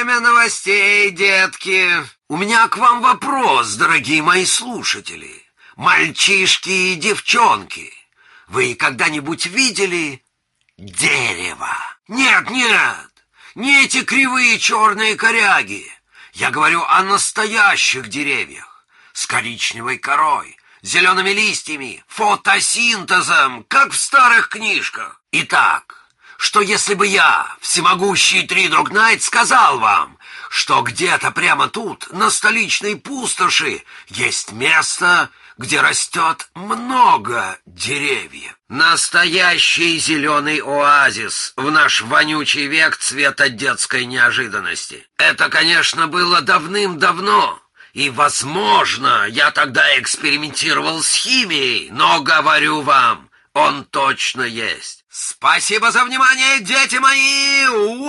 время новостей, детки. У меня к вам вопрос, дорогие мои слушатели. Мальчишки и девчонки, вы когда-нибудь видели дерево? Нет, не эти кривые черные коряги. Я говорю о настоящих деревьях с коричневой корой, зелеными листьями, фотосинтезом, как в старых книжках. Итак, что если бы я, всемогущий Три Дог Найт, сказал вам, что где-то прямо тут, на столичной пустоши, есть место, где растет много деревьев. Настоящий зеленый оазис в наш вонючий век цвета детской неожиданности. Это, конечно, было давным-давно. И, возможно, я тогда экспериментировал с химией, но, говорю вам, он точно есть. Спасибо за внимание, дети мои!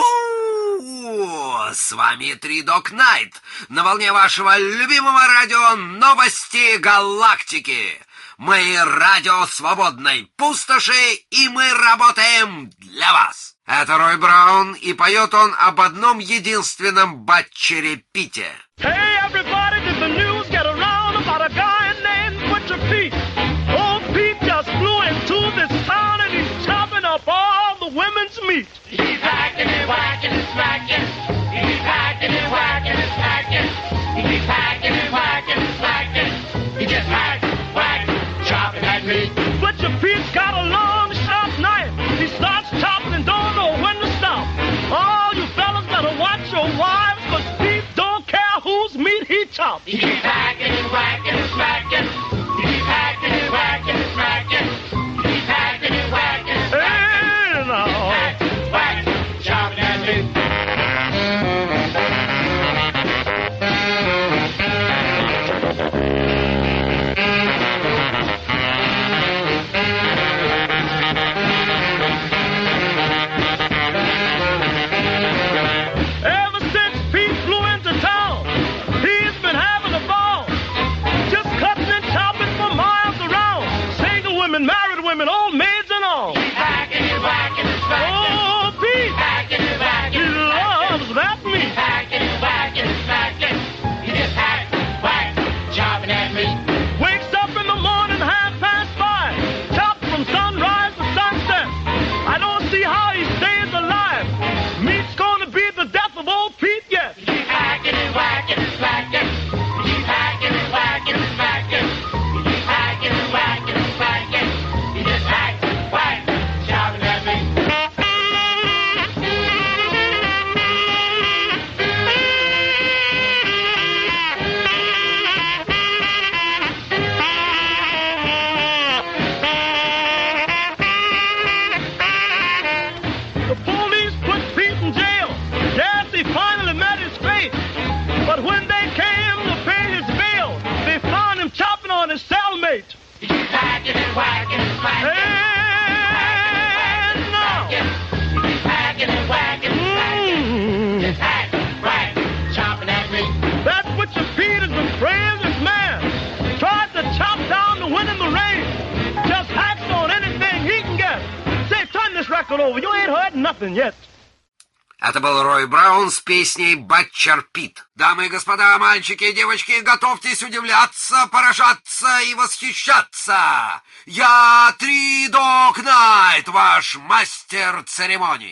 С вами Три Дог Найт на волне вашего любимого радио «Новости Галактики». Мы радио свободной пустоши, и мы работаем для вас. Это Рой Браун, и поет он об одном единственном батчере Пите. Hey, everybody, did the news get around about a guy named Butcher Pete? Old Pete just flew into this town and he's chopping up all the women's meat. He's hacking and whacking and smacking. He's hacking and whacking and smacking. He's hacking and whacking and smacking. He just hack, whack, chopping that meat. Butcher Pete's got a long, sharp knife. He starts chopping and don't know when to stop. All you fellas better watch your wives, 'cause Pete don't care whose meat he chops. He's hacking and whacking and smacking. He's hacking and whacking and smacking. He's hacking and whacking and smacking. Hey, now. Hack, whack, chopping that meat. Ever since Pete flew into town, he's been having a ball. Just cutting and chopping for miles around. Single women, married women, old maids and all. He's hacking and whacking and smacking. Oh, Pete, Hacking and whacking he and smacking. loves that meat. Hacking and whacking and smacking. He just hack, whack, chopping that meat. Wakes up in the morning 5:30. Chops from sunrise to sunset. I don't see how he stays alive. Meat's gonna be the death of old Pete yet. He's hacking and whacking and smacking. He's hacking and whacking and smacking. He's hacking and whacking and smacking. He just hack, whack, chopping that meat. The police put Pete in jail. Yes, he finally met his fate. But when they came to pay his bail, they found him chopping on his cellmate. He's hacking and whacking and smacking. And now, He's hacking and whacking and smacking. Just hack, whack, chopping that meat. that's what your Pete is the bravest man. Tried to chop down the wind and the rain. Just hacks on anything he can get. Say, turn this record over. You ain't heard nothing yet. Это был Рой Браун с песней «Батчер Пит». Дамы и господа, мальчики и девочки, готовьтесь удивляться, поражаться и восхищаться. Я Три Дог Найт, ваш мастер церемоний.